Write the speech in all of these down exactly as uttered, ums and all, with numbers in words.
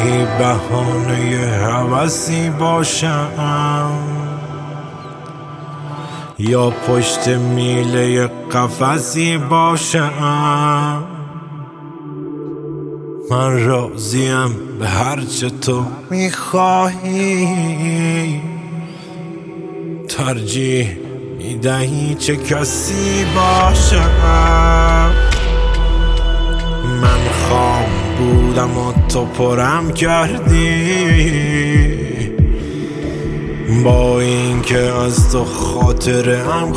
گاهی بهانه هوسی باشم یا پشت میله قفسی باشم. من راضیم به هرچه تو میخواهی، ترجیح میدهی چه کسی باشم. من خام بودم و تو پرم کردی، با اینکه از تو خاطرم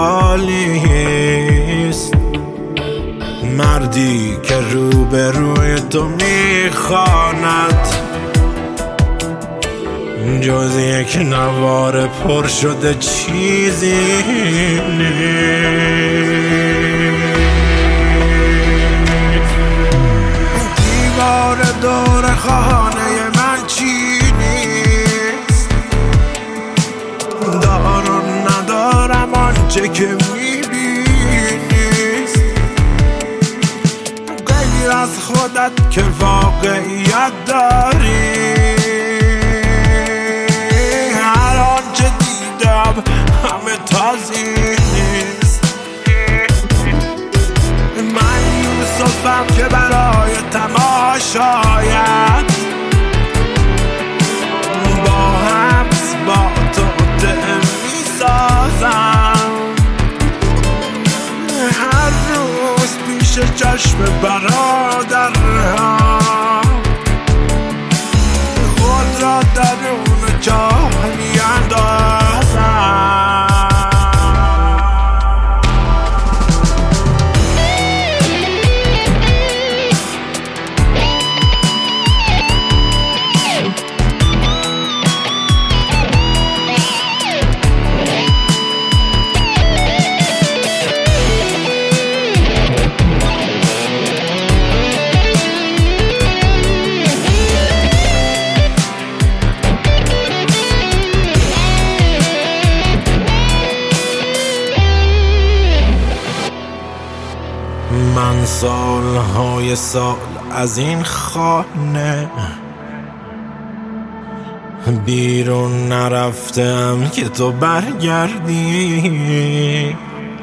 خالیست. مردی که روبروی تو میخواند جز یک نوار پر شده چیزی نیست. دیوار دور خانه من چی نیست، دار و ندارم آنچه که میبینیست. غیر از خودت که واقعیت داری، هر آنچه دیدم همه تازی نیست. من یوسفم که برای تماشایت با حبس با تو دم میسازم. هر روز پیش چشم برادرها خود را درون جاه میاندازم. من سالهای سال از این خانه بیرون نرفتم که تو برگردی.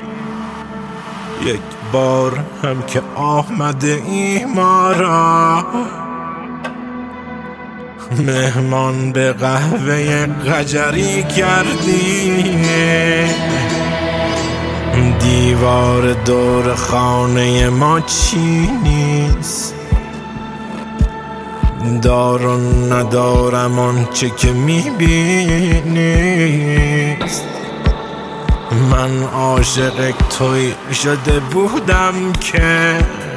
یک بار هم که آمده ای ما را مهمان به قهوه قجری کردی. دیوار دور خانه ما چی نیست، دار و ندارم آنچه که میبینیست. من عاشق توی شده بودم که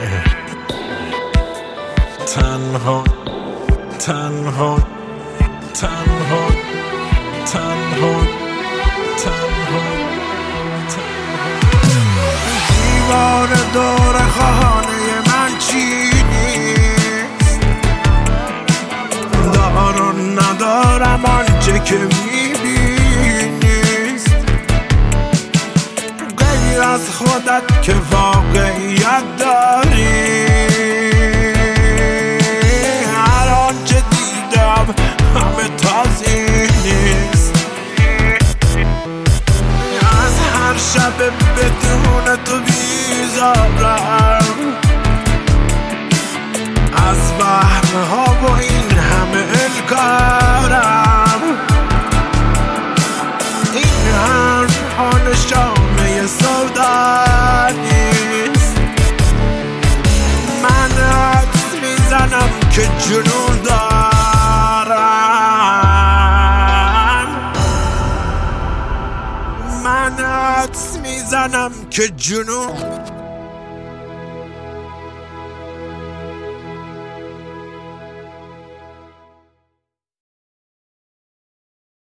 تنها تنها تنها تنها تنها دیوار دور خانه من چی نیست، دار و ندارم آنچه که میبینیست. غیر از خودت که واقعیت داری، هر آنچه دیدم همه تازی نیست. از هر شب بدون تو بیزارم، از وهم‌ها و این همه انکارم. این حرف‌ها نشانه سودا نیست. من حدس میزنم که جنون دارم. من حدس میزنم که جنون